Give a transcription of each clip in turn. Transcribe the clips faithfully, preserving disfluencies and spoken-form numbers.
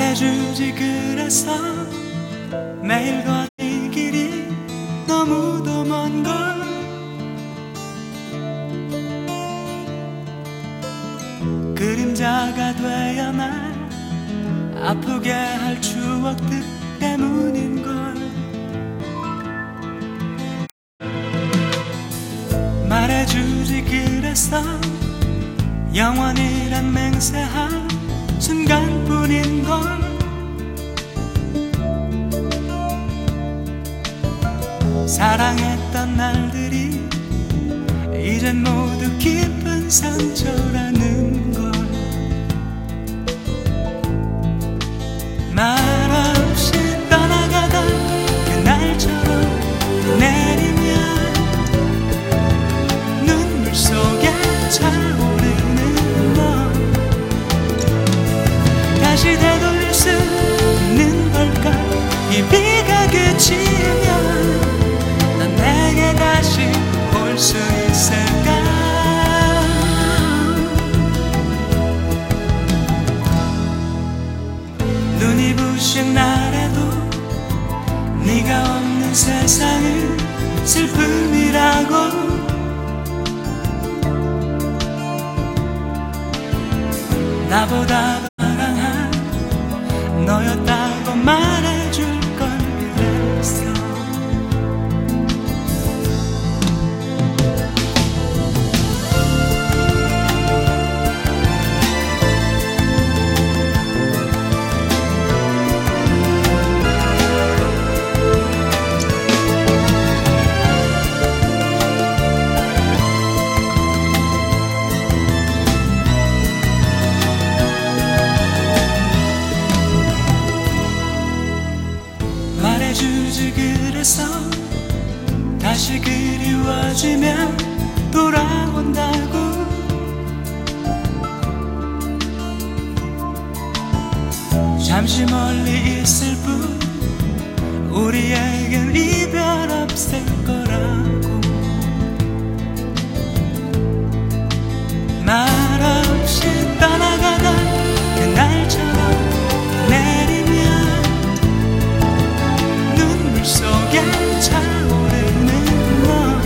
말해주지 그래서 매일 걷는 길이 너무도 먼걸. 그림자가 되어 날 아프게 할 추억들 때문인걸. 말해주지 그래서 영원이란 맹세한 순간뿐인걸. 사랑했던 날들이 이젠 모두 깊은 상처라는 걸. 말없이 떠나가던 그날처럼 내리면 눈물 속에 차오르는 너. 다시 되돌릴 수 있는 걸까? 이 비가 그치면 넌 내게 다시 올 수 있을까? 눈이 부신 날에도 네가 없는 세상은 슬픔이라고. 나보다 사랑한 너였다고 말해줄 걸 그랬어. 말해주지 그래서 다시 그리워지면 돌아온다고. 잠시 멀리 있을 뿐 우리에겐 이별 없을 거라고. 말없이 떠나가던 그날처럼 내리면 눈물 속에 차오르는 너.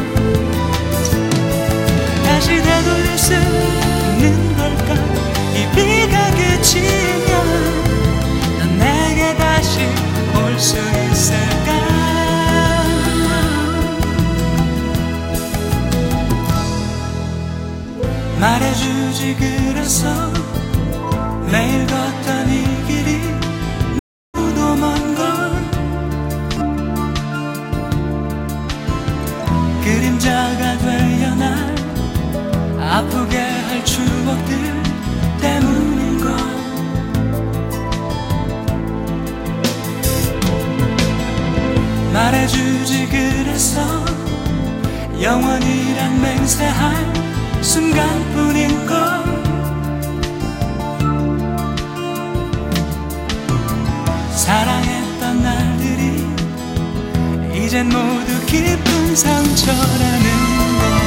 다시 되돌릴 수 있는 걸까? 이 비가 그치면 넌 내게 다시 올 수 있을까? 말해주지 그래서 매일 걷던 이 길이 너무도 먼걸. 그림자가 되어 날 아프게 할 추억들 때문인걸. 말해주지 그래서 영원이란 맹세한 순간뿐인걸. 사랑했던 날들이 이젠 모두 깊은 상처라는 걸.